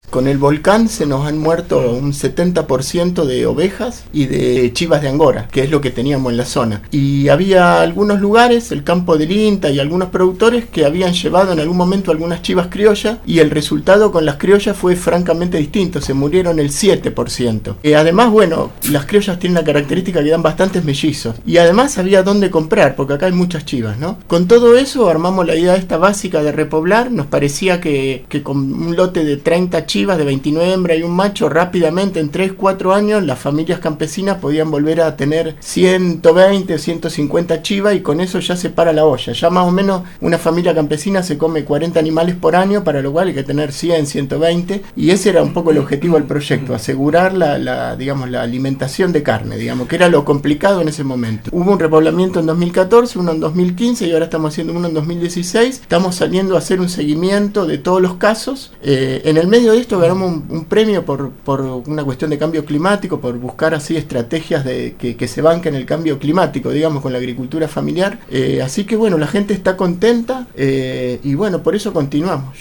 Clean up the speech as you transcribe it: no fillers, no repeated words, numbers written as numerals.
Con el volcán se nos han muerto un 70% de ovejas y de chivas de Angora, que es lo que teníamos en la zona. Y había algunos lugares, el campo del INTA y algunos productores que habían llevado en algún momento algunas chivas criollas, y el resultado con las criollas fue francamente distinto, se murieron el 7%. Además, bueno, las criollas tienen la característica que dan bastantes mellizos, y además había dónde comprar, porque acá hay muchas chivas, ¿no? Con todo eso armamos la idea esta básica de repoblar. Nos parecía que con un lote de 30 chivas, de 29 hembras y un macho, rápidamente en 3-4 años las familias campesinas podían volver a tener 120 o 150 chivas, y con eso ya se para la olla. Ya más o menos una familia campesina se come 40 animales por año, para lo cual hay que tener 100, 120, y ese era un poco el objetivo del proyecto, asegurar la alimentación de carne, digamos, que era lo complicado en ese momento. Hubo un repoblamiento en 2014, uno en 2015 y ahora estamos haciendo uno en 2016. Estamos saliendo a hacer un seguimiento de todos los casos. En el medio de esto ganamos un premio por una cuestión de cambio climático, por buscar así estrategias de que se banquen el cambio climático, digamos, con la agricultura familiar. Así que bueno, la gente está contenta, y bueno, por eso continuamos.